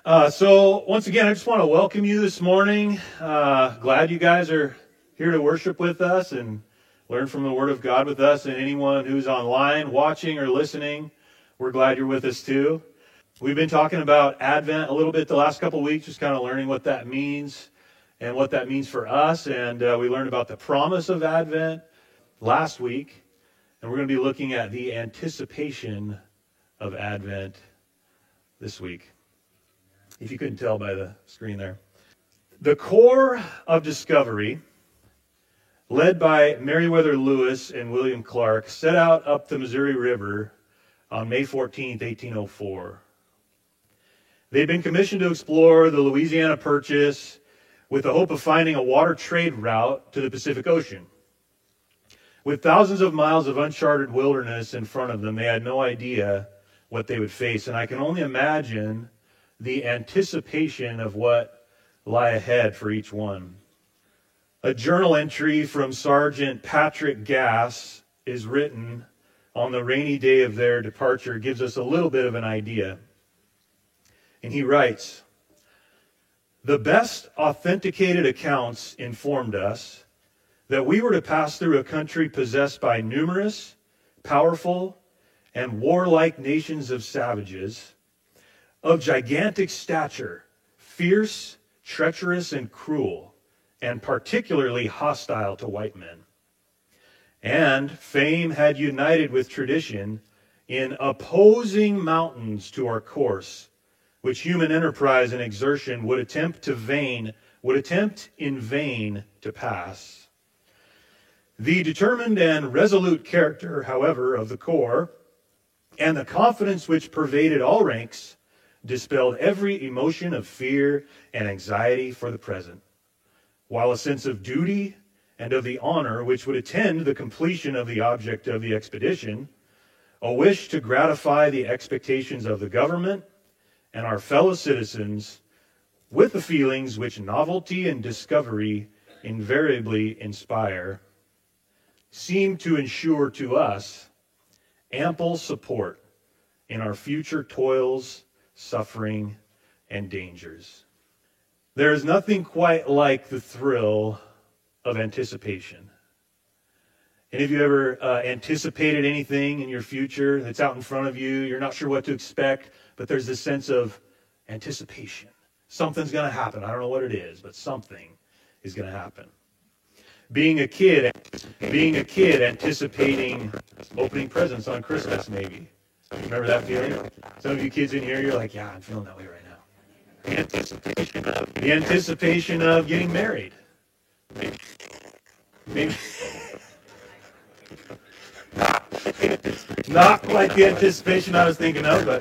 So once again, I just want to welcome you this morning. Glad you guys are here to worship with us and learn from the Word of God with us. And anyone who's online watching or listening, we're glad you're with us too. We've been talking about Advent a little bit the last couple of weeks, just kind of learning what that means and what that means for us. And we learned about the promise of Advent last week. And we're going to be looking at the anticipation of Advent this week, if you couldn't tell by the screen there. The Corps of Discovery, led by Meriwether Lewis and William Clark, set out up the Missouri River on May 14th, 1804. They'd been commissioned to explore the Louisiana Purchase with the hope of finding a water trade route to the Pacific Ocean. With thousands of miles of uncharted wilderness in front of them, they had no idea what they would face, and I can only imagine the anticipation of what lie ahead for each one. A journal entry from Sergeant Patrick Gass is written on the rainy day of their departure, gives us a little bit of an idea. And he writes, "The best authenticated accounts informed us that we were to pass through a country possessed by numerous, powerful, and warlike nations of savages, of gigantic stature, fierce, treacherous, and cruel, and particularly hostile to white men. And fame had united with tradition in opposing mountains to our course, which human enterprise and exertion would attempt in vain to pass. The determined and resolute character, however, of the Corps, and the confidence which pervaded all ranks, dispelled every emotion of fear and anxiety for the present, while a sense of duty and of the honor which would attend the completion of the object of the expedition, a wish to gratify the expectations of the government and our fellow citizens with the feelings which novelty and discovery invariably inspire, seemed to ensure to us ample support in our future toils, suffering, and dangers." There is nothing quite like the thrill of anticipation. Any of you ever anticipated anything in your future that's out in front of you? You're not sure what to expect, but there's this sense of anticipation. Something's going to happen. I don't know what it is, but something is going to happen. Being a kid anticipating opening presents on Christmas, maybe. Remember that feeling? Some of you kids in here, you're like, yeah, I'm feeling that way right now. The anticipation of getting married. Maybe. Not quite the anticipation I was thinking of, but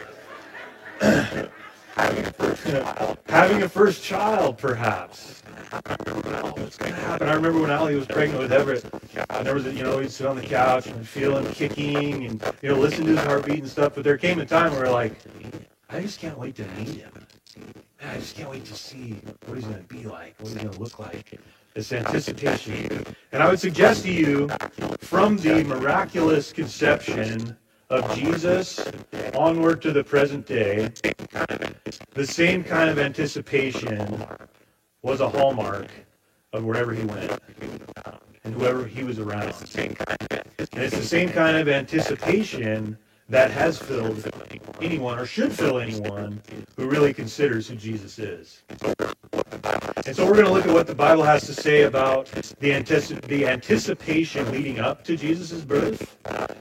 having a first child, perhaps. What's going to happen? I remember when Allie was pregnant with Everett, and there was, he'd sit on the couch and feel him kicking and, listen to his heartbeat and stuff. But there came a time where, I just can't wait to meet him. I just can't wait to see what he's going to be like, what he's going to look like. This anticipation. And I would suggest to you, from the miraculous conception of Jesus onward to the present day, the same kind of anticipation was a hallmark of wherever he went and whoever he was around. And it's the same kind of anticipation that has filled anyone, or should fill anyone, who really considers who Jesus is. And so we're going to look at what the Bible has to say about the anticipation leading up to Jesus' birth,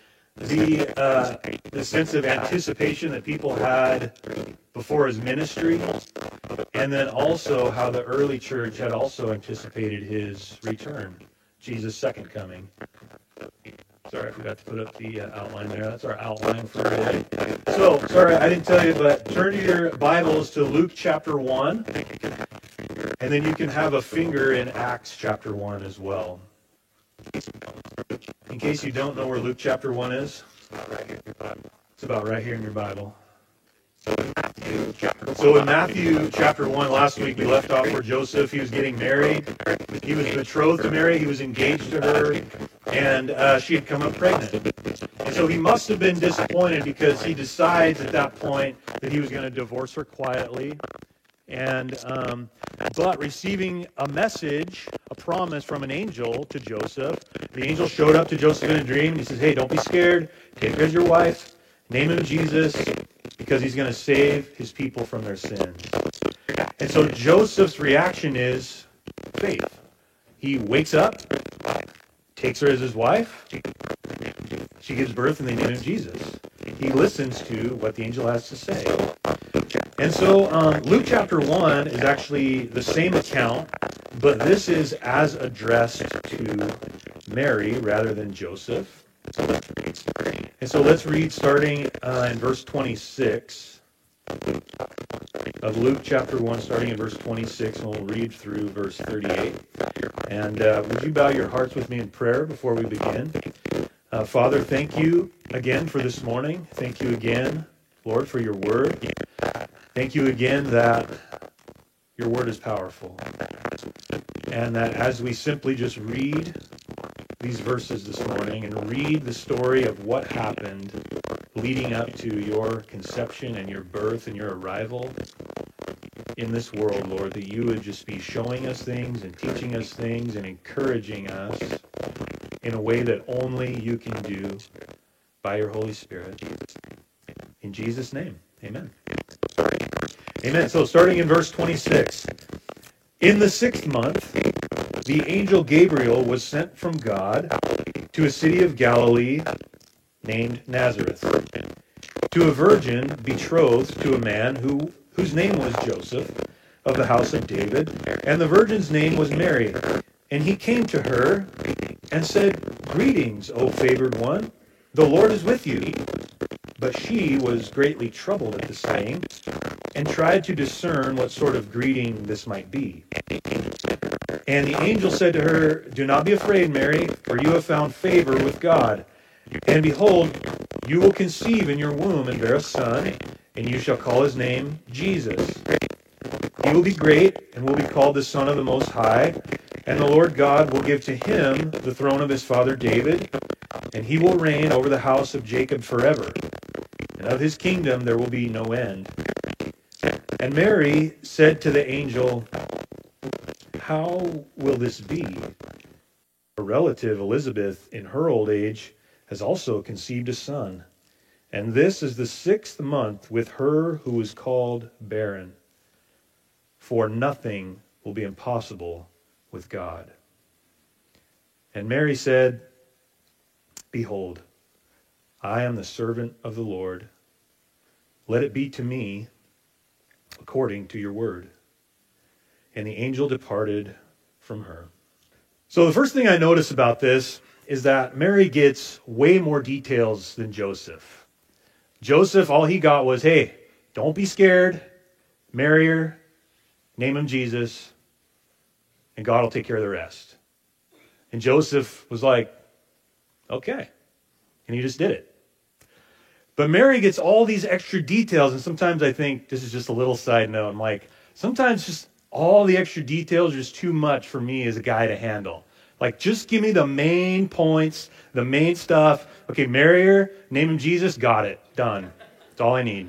the sense of anticipation that people had before his ministry, and then also how the early church had also anticipated his return, Jesus' second coming. Sorry, I forgot to put up the outline there. That's our outline for today. So, sorry, I didn't tell you, but turn to your Bibles to Luke chapter 1, and then you can have a finger in Acts chapter 1 as well. In case you don't know where Luke chapter 1 is, it's about right here in your Bible. So in Matthew chapter 1, last week we left off where Joseph, he was getting married. He was betrothed to Mary. He was engaged to her. And she had come up pregnant. And so he must have been disappointed because he decides at that point that he was going to divorce her quietly. And but receiving a message, a promise from an angel to Joseph. The angel showed up to Joseph in a dream, and he says, hey, don't be scared. Take her as your wife. Name him Jesus, because he's going to save his people from their sins. And so Joseph's reaction is faith. He wakes up, takes her as his wife. She gives birth, and they name him Jesus. He listens to what the angel has to say. And so Luke chapter 1 is actually the same account, but this is as addressed to Mary rather than Joseph. And so let's read starting in verse 26 of Luke chapter 1, starting in verse 26, and we'll read through verse 38. And would you bow your hearts with me in prayer before we begin? Father, thank you again for this morning. Thank you again, Lord, for your word. Thank you again that your word is powerful. And that as we simply just read these verses this morning and read the story of what happened leading up to your conception and your birth and your arrival in this world, Lord, that you would just be showing us things and teaching us things and encouraging us in a way that only you can do by your Holy Spirit. In Jesus' name, amen. Amen. So starting in verse 26. In the 6th month, the angel Gabriel was sent from God to a city of Galilee named Nazareth, to a virgin betrothed to a man whose name was Joseph, of the house of David, and the virgin's name was Mary. And he came to her and said, "Greetings, O favored one, the Lord is with you." But she was greatly troubled at the saying, and tried to discern what sort of greeting this might be. And the angel said to her, "Do not be afraid, Mary, for you have found favor with God. And behold, you will conceive in your womb and bear a son, and you shall call his name Jesus. He will be great, and will be called the Son of the Most High, and the Lord God will give to him the throne of his father David, and he will reign over the house of Jacob forever. And of his kingdom there will be no end." And Mary said to the angel, "How will this be? Her relative Elizabeth, in her old age, has also conceived a son, and this is the 6th month with her who is called barren. For nothing will be impossible with God." And Mary said, "Behold, I am the servant of the Lord. Let it be to me according to your word." And the angel departed from her. So the first thing I notice about this is that Mary gets way more details than Joseph. Joseph, all he got was, hey, don't be scared, marry her, name him Jesus, and God will take care of the rest. And Joseph was like, okay. And he just did it. But Mary gets all these extra details, and sometimes I think, this is just a little side note, I'm like, sometimes just all the extra details are just too much for me as a guy to handle. Like, just give me the main points, the main stuff. Okay, marry her, name him Jesus, got it, done. That's all I need.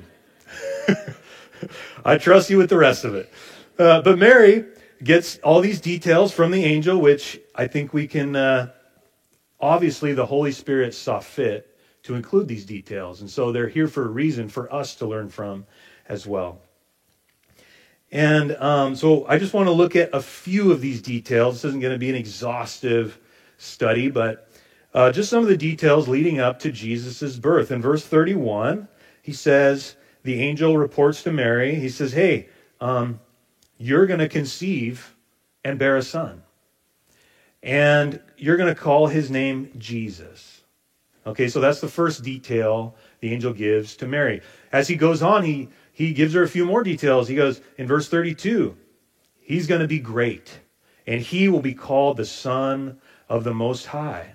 I trust you with the rest of it. But Mary gets all these details from the angel, which I think we can, obviously the Holy Spirit saw fit to include these details. And so they're here for a reason for us to learn from as well. And so I just want to look at a few of these details. This isn't going to be an exhaustive study, but just some of the details leading up to Jesus' birth. In verse 31, he says, the angel reports to Mary, he says, hey, you're going to conceive and bear a son. And you're going to call his name Jesus. Okay, so that's the first detail the angel gives to Mary. As he goes on, he gives her a few more details. He goes, in verse 32, he's going to be great, and he will be called the Son of the Most High.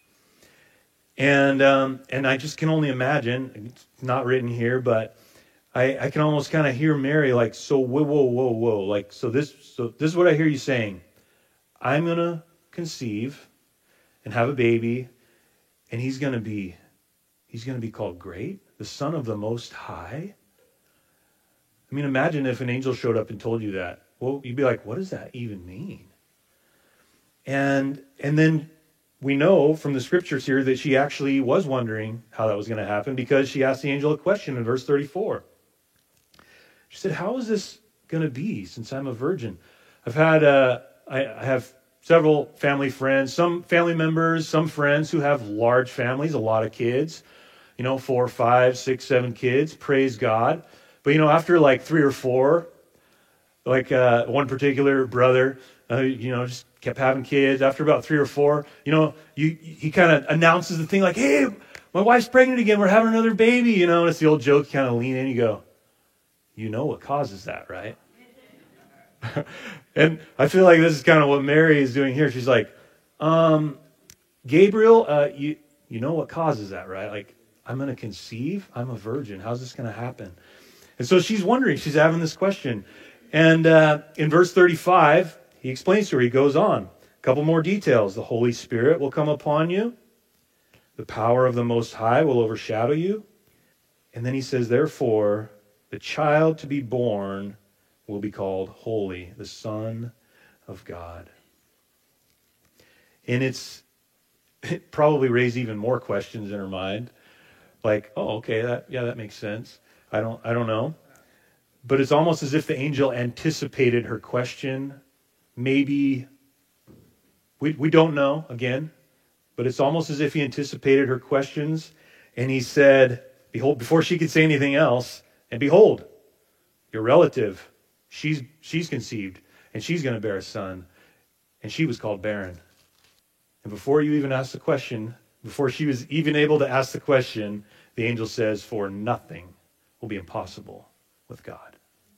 And I just can only imagine, it's not written here, but I can almost kind of hear Mary like, so whoa. Like, so this is what I hear you saying. I'm going to conceive and have a baby, and he's going to be called great, the Son of the Most High. I mean, imagine if an angel showed up and told you that. Well, you'd be like, what does that even mean? And then we know from the scriptures here that she actually was wondering how that was going to happen because she asked the angel a question in verse 34. She said, how is this going to be since I'm a virgin? I've had, I have several family friends, some family members, some friends who have large families, a lot of kids, 4, 5, 6, 7 kids, praise God. But, after like 3 or 4, like one particular brother, just kept having kids. After about 3 or 4, he kind of announces the thing like, hey, my wife's pregnant again. We're having another baby, and it's the old joke. You kind of lean in, you go, you know what causes that, right? And I feel like this is kind of what Mary is doing here. She's like, Gabriel, you know what causes that, right? Like, I'm going to conceive. I'm a virgin. How's this going to happen? And so she's wondering. She's having this question. And in verse 35, he explains to her. He goes on. A couple more details. The Holy Spirit will come upon you. The power of the Most High will overshadow you. And then he says, therefore, the child to be born will be called Holy, the Son of God. And it probably raised even more questions in her mind. Like, oh, okay, that makes sense. I don't know. But it's almost as if the angel anticipated her question. Maybe, we don't know, again. But it's almost as if he anticipated her questions. And he said, behold, before she could say anything else, and behold, your relative, she's conceived, and she's going to bear a son. And she was called barren. And before you even asked the question, before she was even able to ask the question, the angel says, for nothing will be impossible with God.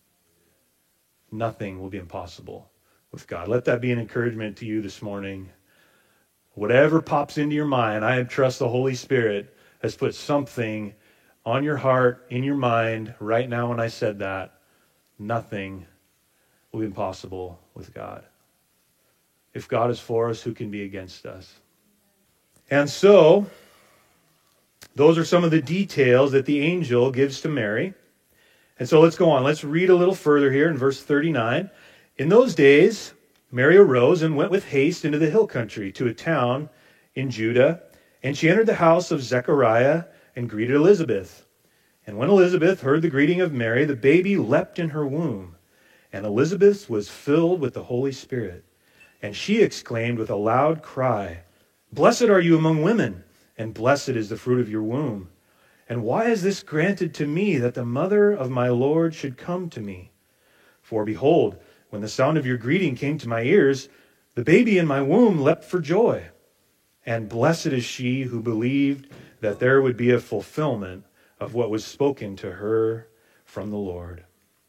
Nothing will be impossible with God. Let that be an encouragement to you this morning. Whatever pops into your mind, I trust the Holy Spirit has put something on your heart, in your mind, right now when I said that. Nothing will be impossible with God. If God is for us, who can be against us? And so, those are some of the details that the angel gives to Mary. And so let's go on. Let's read a little further here in verse 39. In those days, Mary arose and went with haste into the hill country to a town in Judah. And she entered the house of Zechariah and greeted Elizabeth. And when Elizabeth heard the greeting of Mary, the baby leapt in her womb. And Elizabeth was filled with the Holy Spirit. And she exclaimed with a loud cry, blessed are you among women, and blessed is the fruit of your womb. And why is this granted to me, that the mother of my Lord should come to me? For behold, when the sound of your greeting came to my ears, the baby in my womb leapt for joy. And blessed is she who believed that there would be a fulfillment of what was spoken to her from the Lord.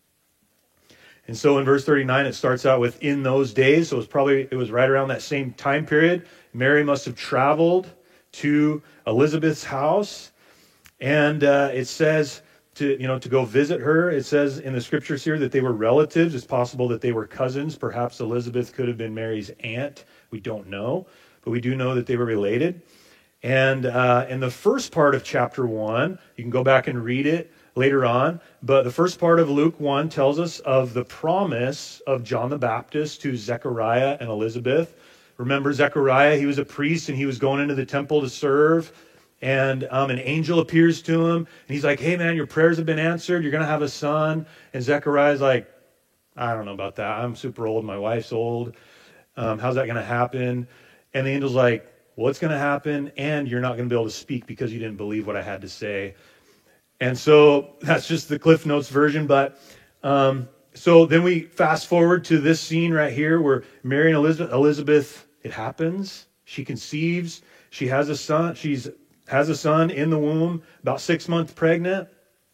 And so in verse 39, it starts out with in those days. So it was right around that same time period. Mary must have traveled to Elizabeth's house. And it says to go visit her. It says in the scriptures here that they were relatives. It's possible that they were cousins. Perhaps Elizabeth could have been Mary's aunt. We don't know. But we do know that they were related. And in the first part of chapter 1, you can go back and read it later on. But the first part of Luke 1 tells us of the promise of John the Baptist to Zechariah and Elizabeth. Remember Zechariah, he was a priest and he was going into the temple to serve. And an angel appears to him. And he's like, hey man, your prayers have been answered. You're going to have a son. And Zechariah's like, I don't know about that. I'm super old. My wife's old. How's that going to happen? And the angel's like, what's going to happen? And you're not going to be able to speak because you didn't believe what I had to say. And so that's just the Cliff Notes version. But so then we fast forward to this scene right here where Mary and Elizabeth, it happens. She conceives. She has a son. Has a son in the womb, about 6 months pregnant.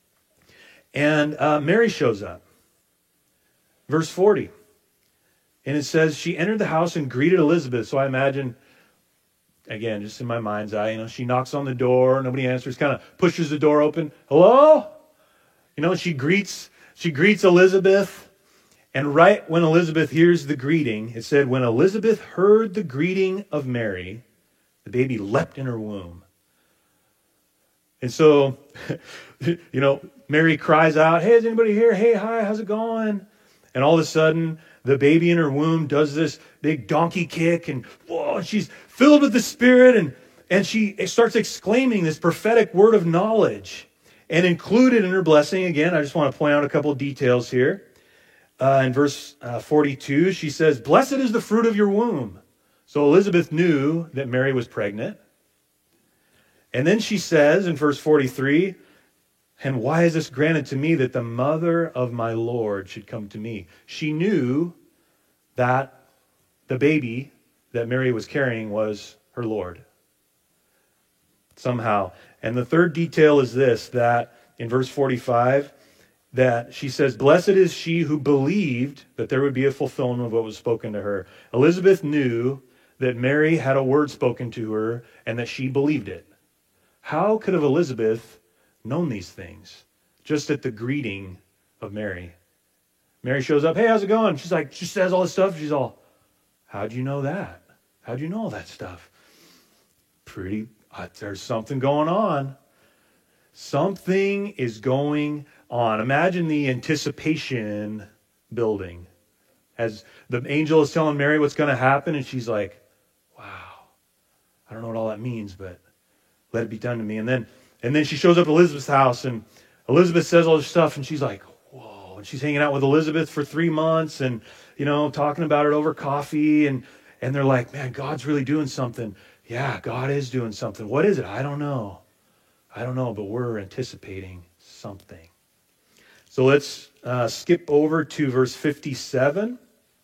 And Mary shows up. Verse 40. And it says, she entered the house and greeted Elizabeth. So I imagine, again, just in my mind's eye, she knocks on the door. Nobody answers, kind of pushes the door open. Hello? She greets Elizabeth. And right when Elizabeth hears the greeting, it said, when Elizabeth heard the greeting of Mary, the baby leapt in her womb. And so, Mary cries out, hey, is anybody here? Hey, hi, how's it going? And all of a sudden, the baby in her womb does this big donkey kick, and whoa, she's filled with the Spirit, and she starts exclaiming this prophetic word of knowledge. And included in her blessing, again, I just want to point out a couple of details here. In verse 42, she says, blessed is the fruit of your womb. So Elizabeth knew that Mary was pregnant. And then she says in verse 43, and why is this granted to me that the mother of my Lord should come to me? She knew that the baby that Mary was carrying was her Lord. Somehow. And the third detail is this, that in verse 45, that she says, blessed is she who believed that there would be a fulfillment of what was spoken to her. Elizabeth knew that Mary had a word spoken to her and that she believed it. How could have Elizabeth known these things just at the greeting of Mary? Mary shows up, hey, how's it going? She says all this stuff. She's all, how'd you know that? How'd you know all that stuff? There's something going on. Something is going on. Imagine the anticipation building as the angel is telling Mary what's going to happen, and she's like, wow, I don't know what all that means, but let it be done to me. And then she shows up at Elizabeth's house, and Elizabeth says all this stuff, and she's like, whoa. And she's hanging out with Elizabeth for 3 months and, talking about it over coffee. And they're like, man, God's really doing something. Yeah, God is doing something. What is it? I don't know, but we're anticipating something. So let's skip over to verse 57.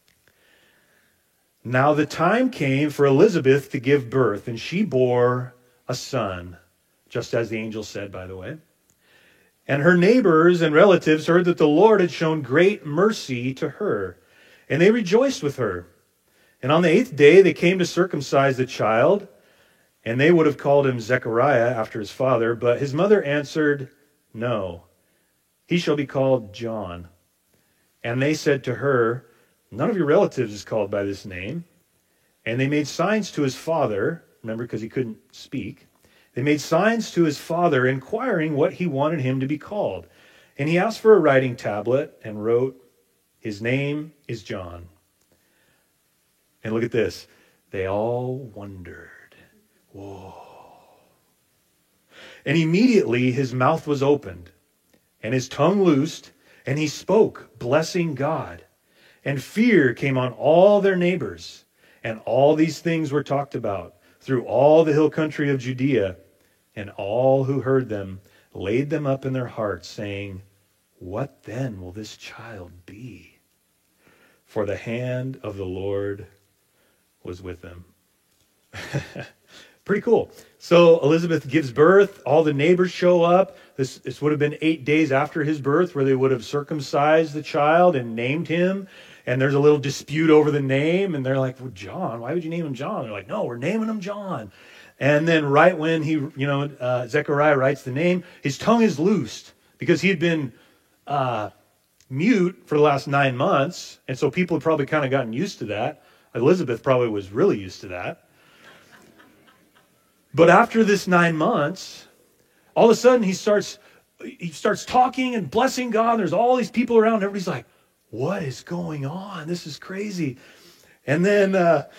Now the time came for Elizabeth to give birth, and she bore a son, just as the angel said, by the way. And her neighbors and relatives heard that the Lord had shown great mercy to her, and they rejoiced with her. And on the 8th day they came to circumcise the child, and they would have called him Zechariah after his father, but his mother answered, no, he shall be called John. And they said to her, none of your relatives is called by this name. And they made signs to his father, remember, because he couldn't speak. They made signs to his father, inquiring what he wanted him to be called. And he asked for a writing tablet and wrote, his name is John. And look at this. They all wondered. Whoa. And immediately his mouth was opened, and his tongue loosed, and he spoke, blessing God. And fear came on all their neighbors, and all these things were talked about through all the hill country of Judea. And all who heard them laid them up in their hearts, saying, what then will this child be? For the hand of the Lord was with them. Pretty cool. So Elizabeth gives birth. All the neighbors show up. This would have been 8 days after his birth, where they would have circumcised the child and named him. And there's a little dispute over the name. And they're like, well, John, why would you name him John? They're like, no, we're naming him John. And then right when Zechariah writes the name, his tongue is loosed because he had been mute for the last 9 months. And so people had probably kind of gotten used to that. Elizabeth probably was really used to that. But after this 9 months, all of a sudden he starts talking and blessing God. There's all these people around. Everybody's like, what is going on? This is crazy. And then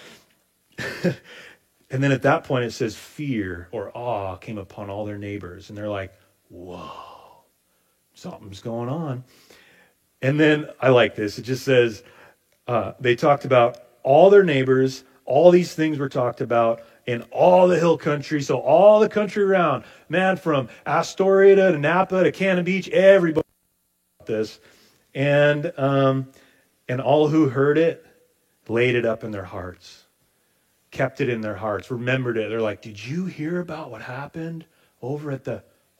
and then at that point it says fear or awe came upon all their neighbors. And they're like, whoa, something's going on. And then I like this. It just says they talked about all their neighbors. All these things were talked about in all the hill country. So all the country around, man, from Astoria to Napa to Cannon Beach, everybody about this. And all who heard it laid it up in their hearts, kept it in their hearts, remembered it. They're like, did you hear about what happened over at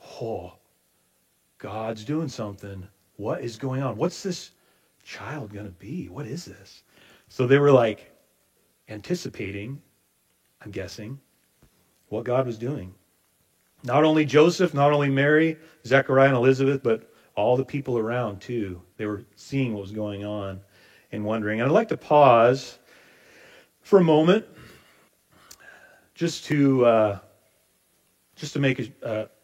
God's doing something. What is going on? What's this child going to be? What is this? So they were like anticipating, I'm guessing, what God was doing. Not only Joseph, not only Mary, Zechariah and Elizabeth, but all the people around too. They were seeing what was going on and wondering. And I'd like to pause for a moment just to make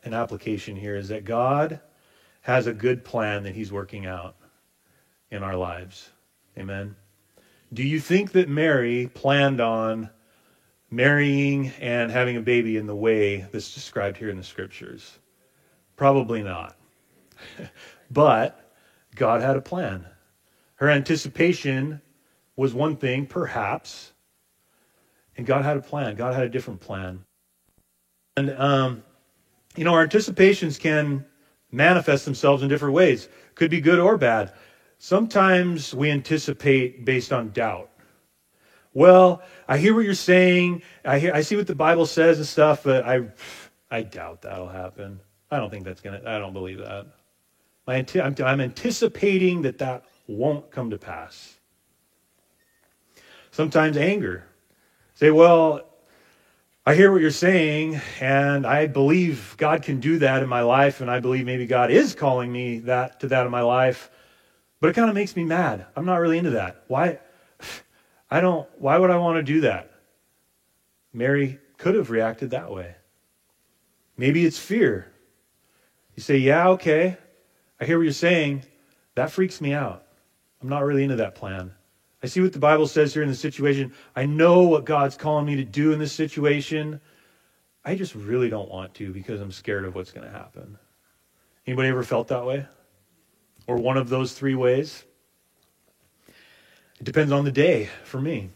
an application here is that God has a good plan that he's working out in our lives. Amen. Do you think that Mary planned on marrying and having a baby in the way that's described here in the scriptures? Probably not. But God had a plan. Her anticipation was one thing, perhaps, and God had a plan. God had a different plan. And, our anticipations can manifest themselves in different ways. Could be good or bad. Sometimes we anticipate based on doubt. Well, I hear what you're saying. I see what the Bible says and stuff, but I doubt that'll happen. I don't believe that. I'm anticipating that won't come to pass. Sometimes anger. Say, well, I hear what you're saying, and I believe God can do that in my life, and I believe maybe God is calling me to that in my life, but it kind of makes me mad. I'm not really into that. Why would I want to do that? Mary could have reacted that way. Maybe it's fear. You say, yeah, okay, I hear what you're saying. That freaks me out. I'm not really into that plan. I see what the Bible says here in the situation. I know what God's calling me to do in this situation. I just really don't want to because I'm scared of what's going to happen. Anybody ever felt that way? Or one of those three ways? It depends on the day for me.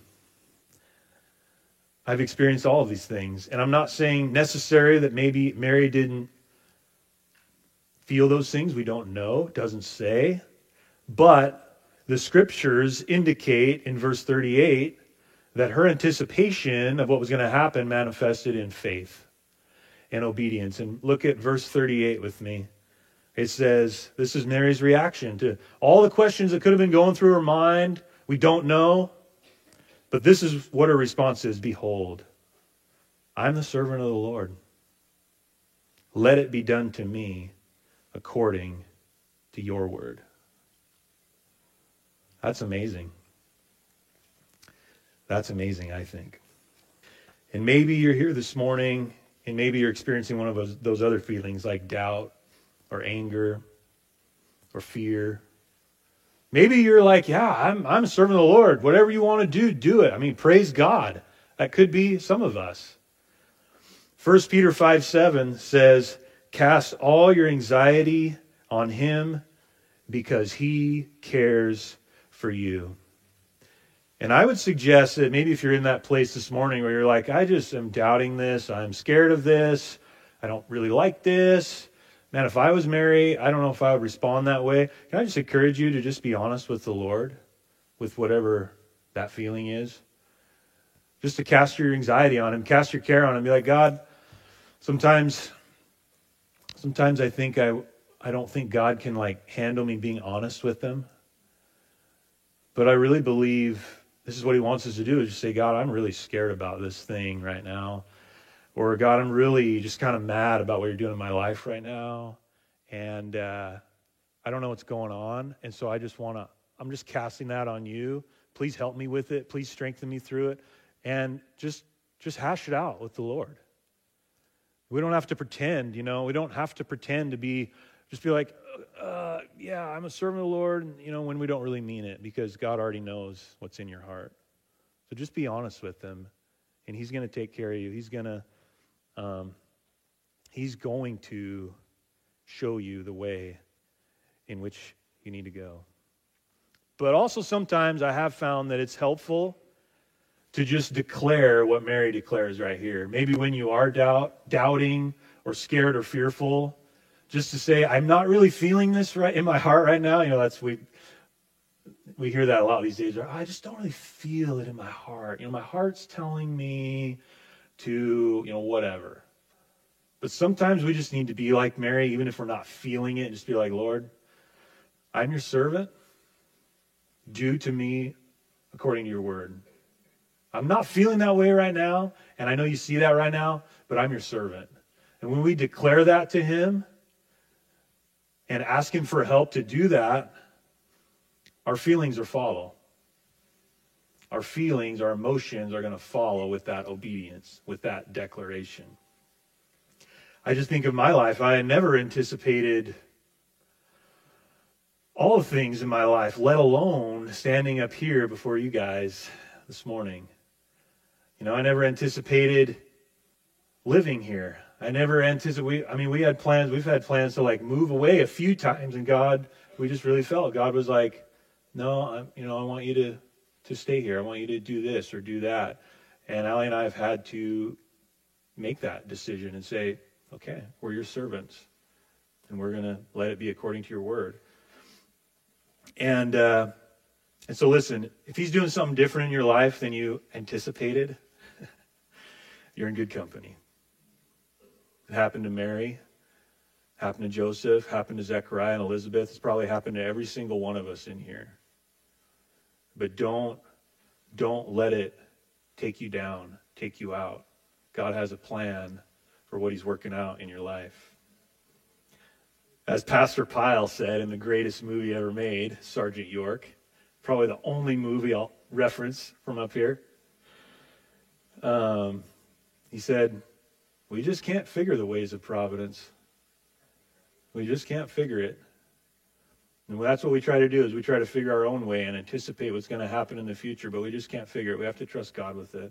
I've experienced all of these things. And I'm not saying necessarily that maybe Mary didn't feel those things. We don't know. It doesn't say. But the scriptures indicate in verse 38 that her anticipation of what was going to happen manifested in faith and obedience. And look at verse 38 with me. It says, this is Mary's reaction to all the questions that could have been going through her mind. We don't know. But this is what her response is. Behold, I'm the servant of the Lord. Let it be done to me according to your word. That's amazing. That's amazing, I think. And maybe you're here this morning, and maybe you're experiencing one of those other feelings like doubt or anger or fear. Maybe you're like, yeah, I'm a servant of the Lord. Whatever you want to do, do it. I mean, praise God. That could be some of us. 1 Peter 5:7 says, cast all your anxiety on him because he cares for you. And I would suggest that maybe if you're in that place this morning where you're like, I just am doubting this. I'm scared of this. I don't really like this. Man, if I was Mary, I don't know if I would respond that way. Can I just encourage you to just be honest with the Lord, with whatever that feeling is? Just to cast your anxiety on him, cast your care on him. Be like, God, sometimes I think I don't think God can handle me being honest with them. But I really believe this is what he wants us to do, is just say, God, I'm really scared about this thing right now. Or, God, I'm really just kind of mad about what you're doing in my life right now. And I don't know what's going on. And so I'm just casting that on you. Please help me with it. Please strengthen me through it. And just hash it out with the Lord. We don't have to pretend, we don't have to pretend to be like, yeah, I'm a servant of the Lord, when we don't really mean it, because God already knows what's in your heart. So just be honest with him, and he's going to take care of you. He's going to show you the way in which you need to go. But also sometimes I have found that it's helpful to just declare what Mary declares right here. Maybe when you are doubting or scared or fearful, just to say, I'm not really feeling this right in my heart right now. We hear that a lot these days. I just don't really feel it in my heart. My heart's telling me to, whatever. But sometimes we just need to be like Mary, even if we're not feeling it, just be like, Lord, I'm your servant. Do to me according to your word. I'm not feeling that way right now, and I know you see that right now, but I'm your servant. And when we declare that to him and ask him for help to do that, our feelings will follow. Our feelings, our emotions are going to follow with that obedience, with that declaration. I just think of my life. I had never anticipated all things in my life, let alone standing up here before you guys this morning. I never anticipated living here. I never anticipated, we had plans, we've had plans to move away a few times, and we just really felt God was like, no, I want you to stay here. I want you to do this or do that. And Allie and I have had to make that decision and say, okay, we're your servants, and we're going to let it be according to your word. And so listen, if he's doing something different in your life than you anticipated, you're in good company. It happened to Mary, happened to Joseph, happened to Zechariah and Elizabeth. It's probably happened to every single one of us in here. But don't let it take you down, take you out. God has a plan for what he's working out in your life. As Pastor Pyle said in the greatest movie ever made, Sergeant York, probably the only movie I'll reference from up here, he said, we just can't figure the ways of providence. We just can't figure it. And that's what we try to do, is we try to figure our own way and anticipate what's going to happen in the future, but we just can't figure it. We have to trust God with it.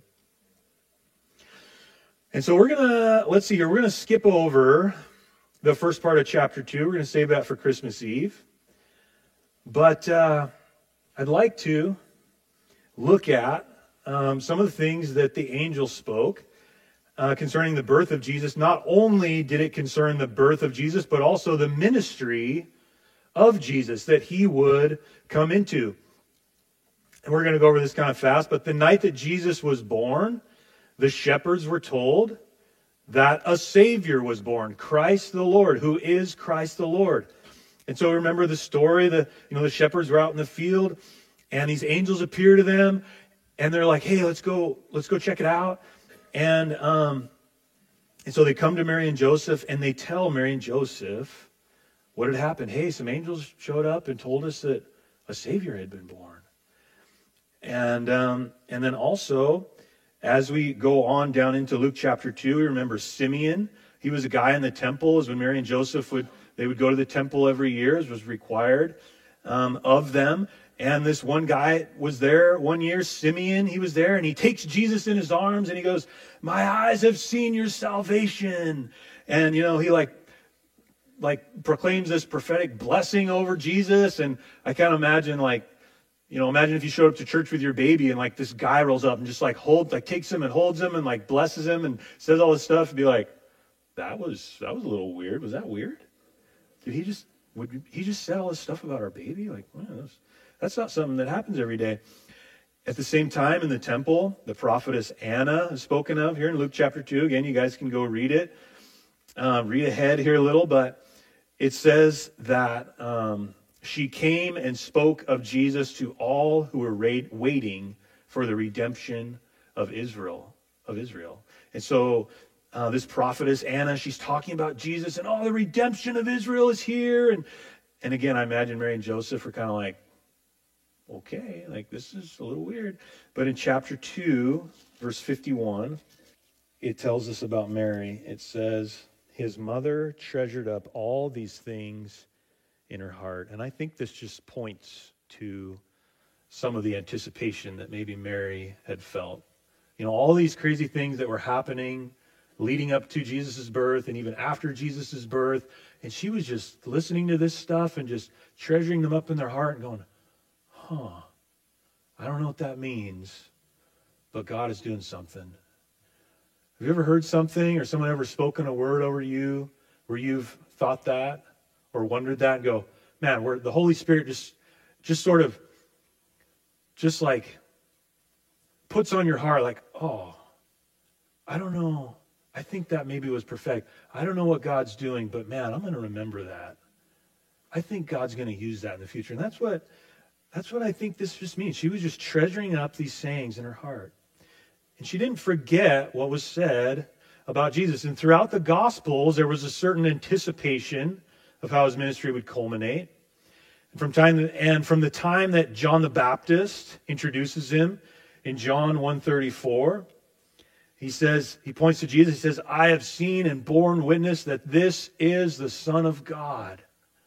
And so we're going to skip over the first part of chapter 2. We're going to save that for Christmas Eve. But I'd like to look at some of the things that the angel spoke concerning the birth of Jesus. Not only did it concern the birth of Jesus, but also the ministry of Jesus that he would come into. And we're going to go over this kind of fast, but the night that Jesus was born, the shepherds were told that a Savior was born, Christ the Lord, who is Christ the Lord. And so remember the story, the shepherds were out in the field, and these angels appear to them, and they're like, hey, let's go check it out. And so they come to Mary and Joseph, and they tell Mary and Joseph what had happened. Hey, some angels showed up and told us that a Savior had been born. And then also, as we go on down into Luke chapter 2, we remember Simeon. He was a guy in the temple. As when Mary and Joseph would go to the temple every year, as was required of them. And this one guy was there one year, Simeon, he was there, and he takes Jesus in his arms, and he goes, my eyes have seen your salvation. And, he proclaims this prophetic blessing over Jesus. And I kind of imagine, imagine if you showed up to church with your baby, and this guy rolls up and just takes him and holds him and blesses him and says all this stuff, and be like, that was a little weird. Was that weird? Would he just say all this stuff about our baby? That's not something that happens every day. At the same time, in the temple, the prophetess Anna is spoken of here in Luke chapter 2. Again, you guys can go read it. Read ahead here a little, but it says that she came and spoke of Jesus to all who were waiting for the redemption of Israel. And so this prophetess Anna, she's talking about Jesus, and the redemption of Israel is here. And again, I imagine Mary and Joseph are kind of like, okay, this is a little weird. But in chapter 2, verse 51, it tells us about Mary. It says, his mother treasured up all these things in her heart. And I think this just points to some of the anticipation that maybe Mary had felt. All these crazy things that were happening leading up to Jesus' birth and even after Jesus' birth. And she was just listening to this stuff and just treasuring them up in their heart and going, I don't know what that means, but God is doing something. Have you ever heard something or someone ever spoken a word over you where you've thought that or wondered that and go, man, where the Holy Spirit just sort of puts on your heart I don't know. I think that maybe was prophetic. I don't know what God's doing, but man, I'm going to remember that. I think God's going to use that in the future. And that's what I think this just means. She was just treasuring up these sayings in her heart. And she didn't forget what was said about Jesus. And throughout the Gospels, there was a certain anticipation of how his ministry would culminate. From the time that John the Baptist introduces him in John 1:34, he points to Jesus. He says, I have seen and borne witness that this is the Son of God.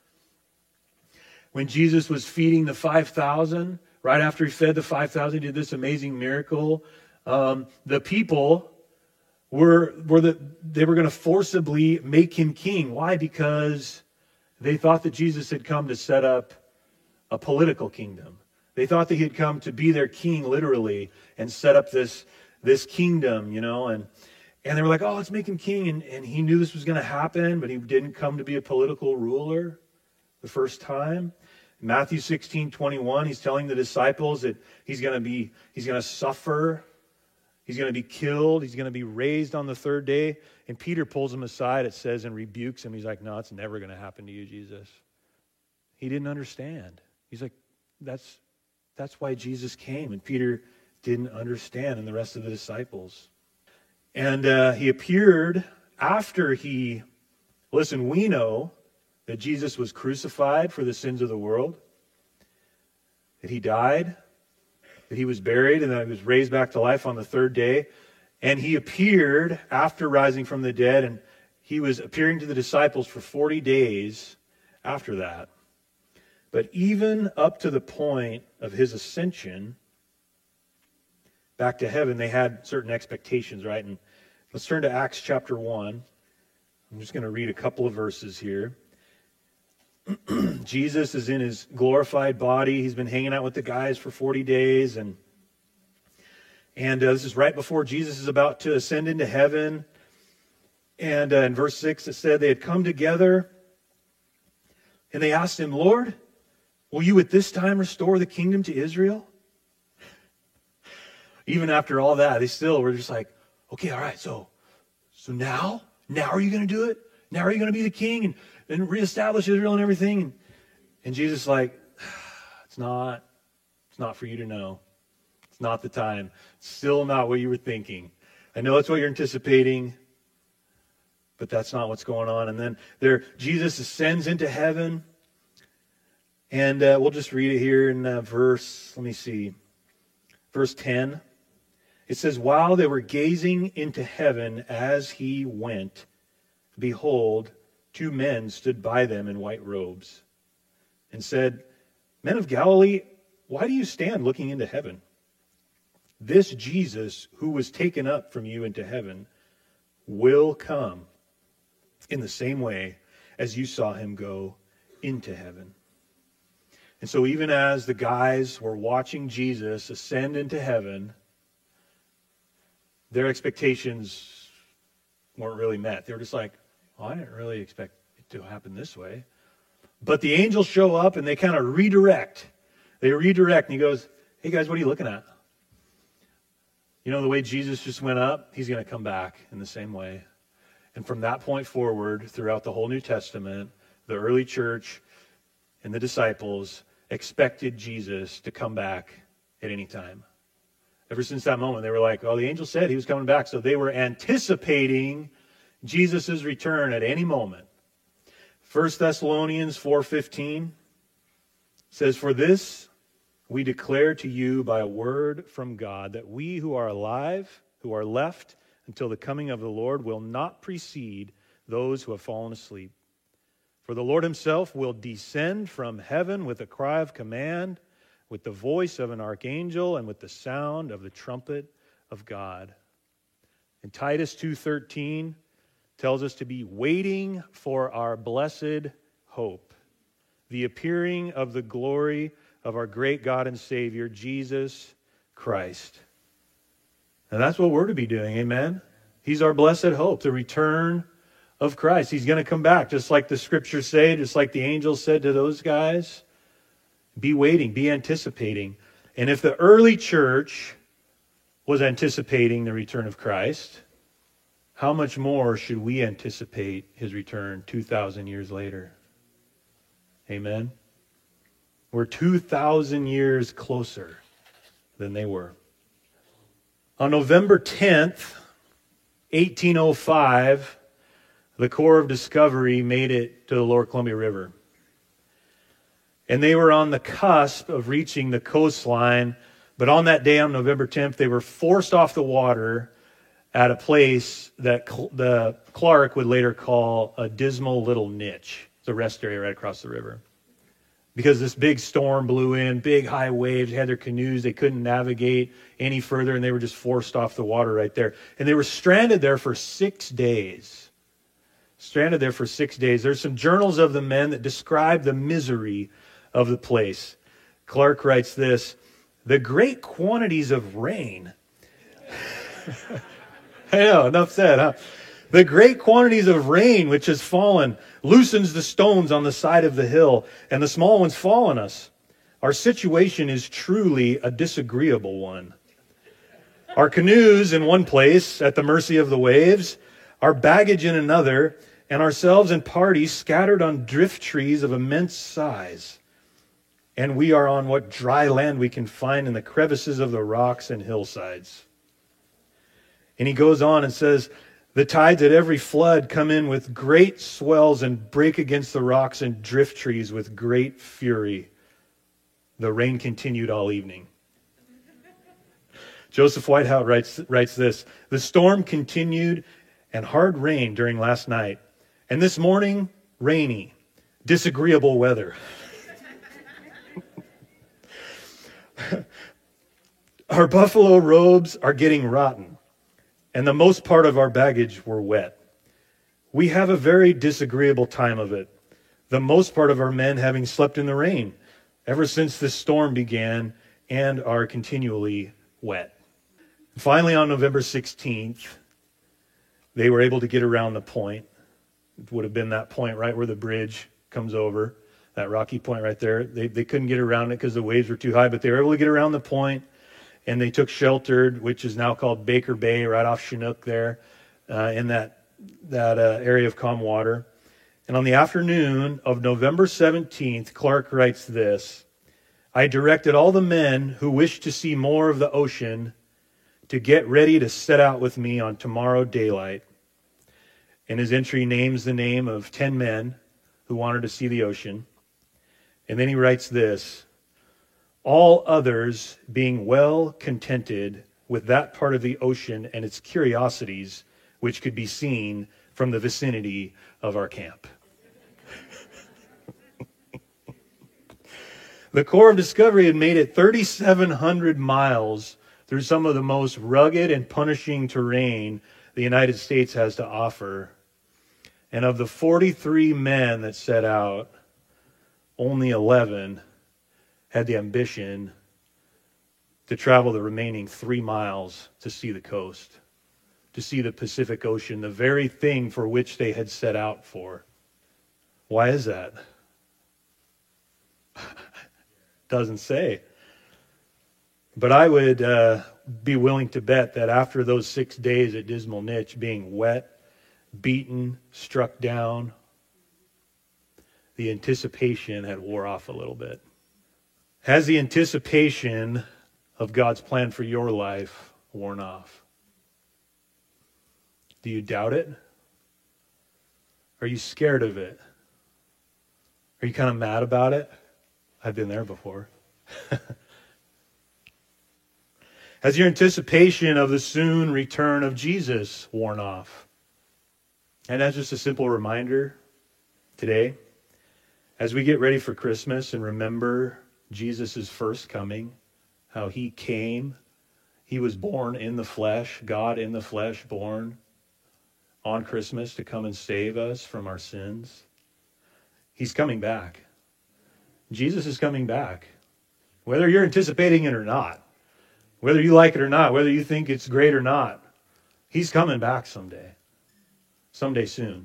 When Jesus was feeding the 5,000, right after he fed the 5,000, he did this amazing miracle. The people they were going to forcibly make him king. Why? Because they thought that Jesus had come to set up a political kingdom. They thought that he had come to be their king, literally, and set up this kingdom, and they were like, oh, let's make him king. And he knew this was going to happen, but he didn't come to be a political ruler the first time. In Matthew 16:21, he's telling the disciples that he's going to suffer. He's going to be killed. He's going to be raised on the third day. And Peter pulls him aside, it says, and rebukes him. He's like, no, it's never going to happen to you, Jesus. He didn't understand. He's like, that's why Jesus came. And Peter didn't understand, and the rest of the disciples. And he appeared after we know that Jesus was crucified for the sins of the world, that he died, that he was buried, and that he was raised back to life on the third day. And he appeared after rising from the dead, and he was appearing to the disciples for 40 days after that. But even up to the point of his ascension back to heaven, they had certain expectations, right? And let's turn to Acts chapter 1. I'm just going to read a couple of verses here. Jesus is in his glorified body. He's been hanging out with the guys for 40 days. And this is right before Jesus is about to ascend into heaven. And in verse 6 it said they had come together and they asked him, Lord, will you at this time restore the kingdom to Israel? Even after all that, they still were just like, okay, all right, so now are you going to do it? Now are you going to be the king and reestablish Israel and everything? And Jesus is like, it's not for you to know. It's not the time. It's still not what you were thinking. I know that's what you're anticipating, but that's not what's going on. And then Jesus ascends into heaven. And we'll just read it here in verse 10. It says, while they were gazing into heaven as he went, behold, 2 men stood by them in white robes and said, Men of Galilee, why do you stand looking into heaven? This Jesus who was taken up from you into heaven will come in the same way as you saw him go into heaven. And so even as the guys were watching Jesus ascend into heaven, their expectations weren't really met. They were just like, I didn't really expect it to happen this way. But the angels show up and they kind of redirect. They redirect and he goes, hey guys, what are you looking at? You know, the way Jesus just went up, he's going to come back in the same way. And from that point forward, throughout the whole New Testament, the early church and the disciples expected Jesus to come back at any time. Ever since that moment, they were like, the angel said he was coming back. So they were anticipating Jesus' return at any moment. 1 Thessalonians 4:15 says, For this we declare to you by a word from God, that we who are alive, who are left until the coming of the Lord, will not precede those who have fallen asleep. For the Lord himself will descend from heaven with a cry of command, with the voice of an archangel, and with the sound of the trumpet of God. And Titus 2:13 tells us to be waiting for our blessed hope, the appearing of the glory of our great God and Savior, Jesus Christ. And that's what we're to be doing, amen? He's our blessed hope, the return of Christ. He's going to come back, just like the scriptures say, just like the angels said to those guys. Be waiting, be anticipating. And if the early church was anticipating the return of Christ, how much more should we anticipate his return 2,000 years later? Amen? We're 2,000 years closer than they were. On November 10th, 1805, the Corps of Discovery made it to the Lower Columbia River. And they were on the cusp of reaching the coastline. But on that day, on November 10th, they were forced off the water at a place that the Clark would later call a dismal little niche. It's a rest area right across the river. Because this big storm blew in, big high waves, they had their canoes, they couldn't navigate any further, and they were just forced off the water right there. And they were stranded there for 6 days. Stranded there for 6 days. There's some journals of the men that describe the misery of the place. Clark writes this: the great quantities of rain. I know, enough said, huh? The great quantities of rain which has fallen loosens the stones on the side of the hill, and the small ones fall on us. Our situation is truly a disagreeable one. Our canoes in one place at the mercy of the waves, our baggage in another, and ourselves in parties scattered on drift trees of immense size. And we are on what dry land we can find in the crevices of the rocks and hillsides. And he goes on and says, the tides at every flood come in with great swells and break against the rocks and drift trees with great fury. The rain continued all evening. Joseph Whitehouse writes this: the storm continued and hard rain during last night, and this morning rainy, disagreeable weather. Our buffalo robes are getting rotten, and the most part of our baggage were wet. We have a very disagreeable time of it, the most part of our men having slept in the rain ever since this storm began and are continually wet. Finally, on November 16th, they were able to get around the point. It would have been that point right where the bridge comes over, that rocky point right there. They couldn't get around it because the waves were too high, but they were able to get around the point. And they took shelter, which is now called Baker Bay, right off Chinook there, in that area of calm water. And on the afternoon of November 17th, Clark writes this: I directed all the men who wished to see more of the ocean to get ready to set out with me on tomorrow daylight. And his entry names the name of 10 men who wanted to see the ocean. And then he writes this: all others being well contented with that part of the ocean and its curiosities which could be seen from the vicinity of our camp. The Corps of Discovery had made it 3,700 miles through some of the most rugged and punishing terrain the United States has to offer. And of the 43 men that set out, only 11 had the ambition to travel the remaining 3 miles to see the coast, to see the Pacific Ocean, the very thing for which they had set out for. Why is that? Doesn't say. But I would be willing to bet that after those 6 days at Dismal Niche, being wet, beaten, struck down, the anticipation had wore off a little bit. Has the anticipation of God's plan for your life worn off? Do you doubt it? Are you scared of it? Are you kind of mad about it? I've been there before. Has your anticipation of the soon return of Jesus worn off? And that's just a simple reminder today, as we get ready for Christmas and remember Jesus' first coming, how he came, he was born in the flesh, God in the flesh, born on Christmas to come and save us from our sins. He's coming back. Jesus is coming back. Whether you're anticipating it or not, whether you like it or not, whether you think it's great or not, he's coming back someday. Someday soon.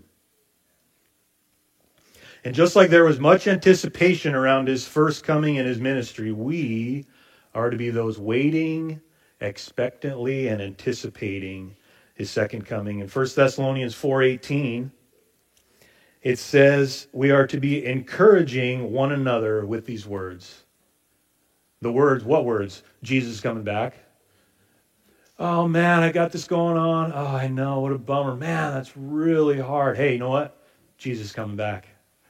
And just like there was much anticipation around his first coming and his ministry, we are to be those waiting expectantly and anticipating his second coming. In 1 Thessalonians 4:18, it says we are to be encouraging one another with these words. The words, what words? Jesus is coming back. Oh man, I got this going on. Oh, I know, what a bummer. Man, that's really hard. Hey, you know what? Jesus is coming back.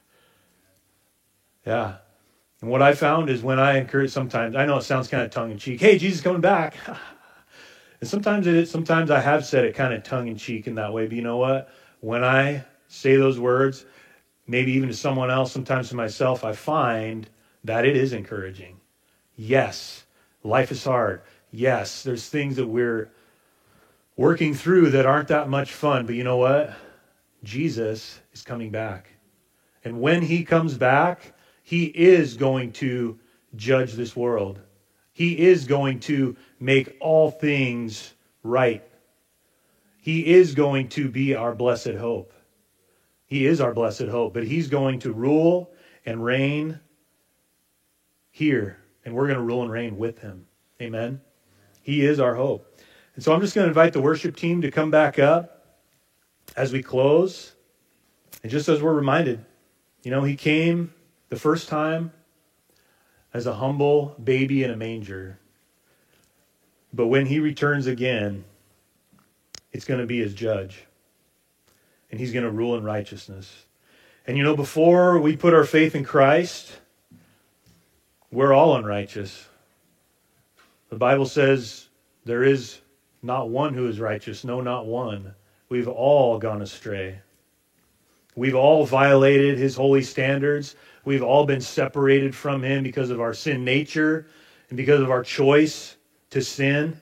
Yeah. And what I found is when I encourage sometimes, I know it sounds kind of tongue-in-cheek, hey, Jesus is coming back. And sometimes I have said it kind of tongue-in-cheek in that way, but you know what? When I say those words, maybe even to someone else, sometimes to myself, I find that it is encouraging. Yes, life is hard. Yes, there's things that we're working through that aren't that much fun, but you know what? Jesus is coming back. And when he comes back, he is going to judge this world. He is going to make all things right. He is going to be our blessed hope. He is our blessed hope, but he's going to rule and reign here, and we're going to rule and reign with him. Amen? He is our hope. And so I'm just going to invite the worship team to come back up as we close. And just as we're reminded, he came the first time as a humble baby in a manger. But when he returns again, it's going to be as judge. And he's going to rule in righteousness. And before we put our faith in Christ, we're all unrighteous. The Bible says there is not one who is righteous. No, not one. We've all gone astray. We've all violated his holy standards. We've all been separated from him because of our sin nature and because of our choice to sin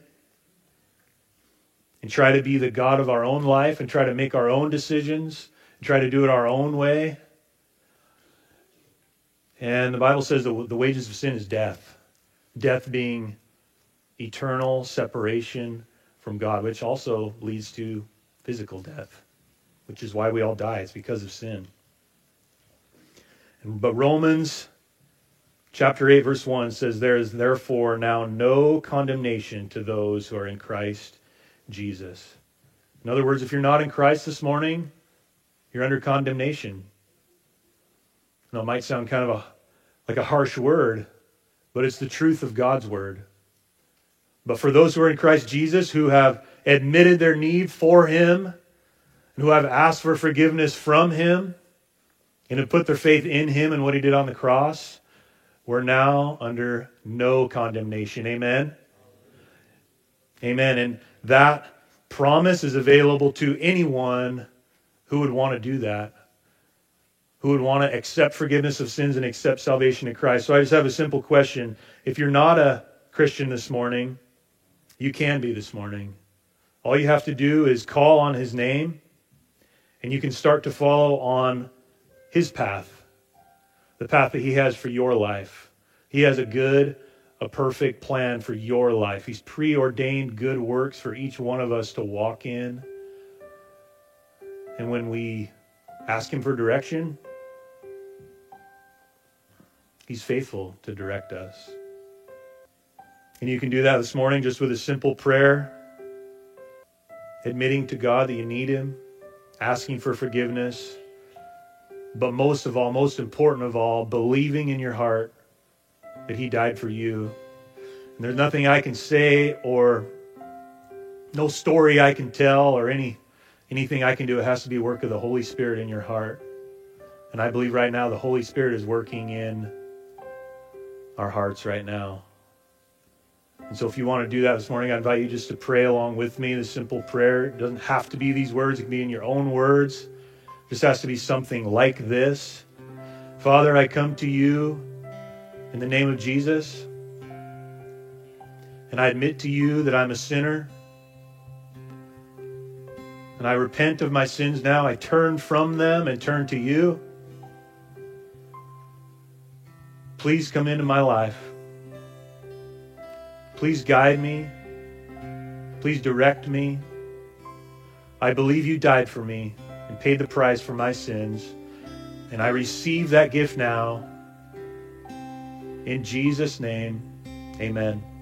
and try to be the God of our own life and try to make our own decisions and try to do it our own way. And the Bible says that the wages of sin is death. Death being eternal separation from God, which also leads to physical death, which is why we all die. It's because of sin. But Romans chapter 8, verse 1 says, there is therefore now no condemnation to those who are in Christ Jesus. In other words, if you're not in Christ this morning, you're under condemnation. It might sound kind of like a harsh word, but it's the truth of God's word. But for those who are in Christ Jesus, who have admitted their need for him, and who have asked for forgiveness from him, and have put their faith in him and what he did on the cross, we're now under no condemnation. Amen? Amen. And that promise is available to anyone who would want to do that, who would want to accept forgiveness of sins and accept salvation in Christ. So I just have a simple question. If you're not a Christian this morning, you can be this morning. All you have to do is call on his name, and you can start to follow on his path, the path that he has for your life. He has a perfect plan for your life. He's preordained good works for each one of us to walk in. And when we ask him for direction, he's faithful to direct us. And you can do that this morning just with a simple prayer, admitting to God that you need him, asking for forgiveness, but most of all, most important of all, believing in your heart that he died for you. And there's nothing I can say or no story I can tell or anything I can do. It has to be a work of the Holy Spirit in your heart. And I believe right now the Holy Spirit is working in our hearts right now. And so if you want to do that this morning, I invite you just to pray along with me, this simple prayer. It doesn't have to be these words. It can be in your own words. It just has to be something like this. Father, I come to you in the name of Jesus. And I admit to you that I'm a sinner. And I repent of my sins now. I turn from them and turn to you. Please come into my life. Please guide me. Please direct me. I believe you died for me and paid the price for my sins. And I receive that gift now. In Jesus' name, amen.